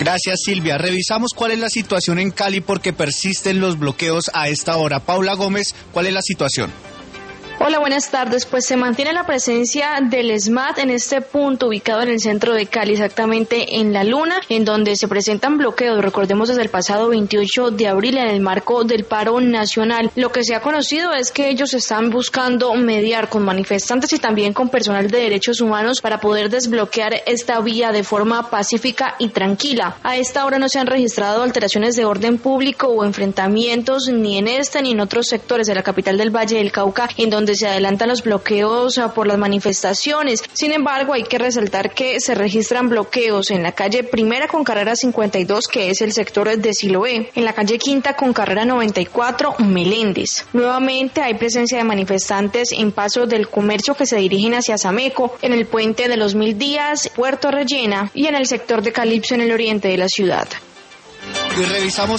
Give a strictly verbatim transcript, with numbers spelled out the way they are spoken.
Gracias, Silvia. Revisamos cuál es la situación en Cali porque persisten los bloqueos a esta hora. Paula Gómez, ¿cuál es la situación? Hola, buenas tardes. Pues se mantiene la presencia del ESMAD en este punto ubicado en el centro de Cali, exactamente en La Luna, en donde se presentan bloqueos, recordemos desde el pasado veintiocho de abril en el marco del paro nacional. Lo que se ha conocido es que ellos están buscando mediar con manifestantes y también con personal de derechos humanos para poder desbloquear esta vía de forma pacífica y tranquila. A esta hora no se han registrado alteraciones de orden público o enfrentamientos ni en este ni en otros sectores de la capital del Valle del Cauca, en donde se adelantan los bloqueos por las manifestaciones. Sin embargo, hay que resaltar que se registran bloqueos en la calle Primera con carrera cincuenta y dos, que es el sector de Siloé, en la calle Quinta con carrera noventa y cuatro, Meléndez. Nuevamente hay presencia de manifestantes en Paso del Comercio que se dirigen hacia Sameco, en el Puente de los Mil Días, Puerto Rellena y en el sector de Calipso en el oriente de la ciudad. Y revisamos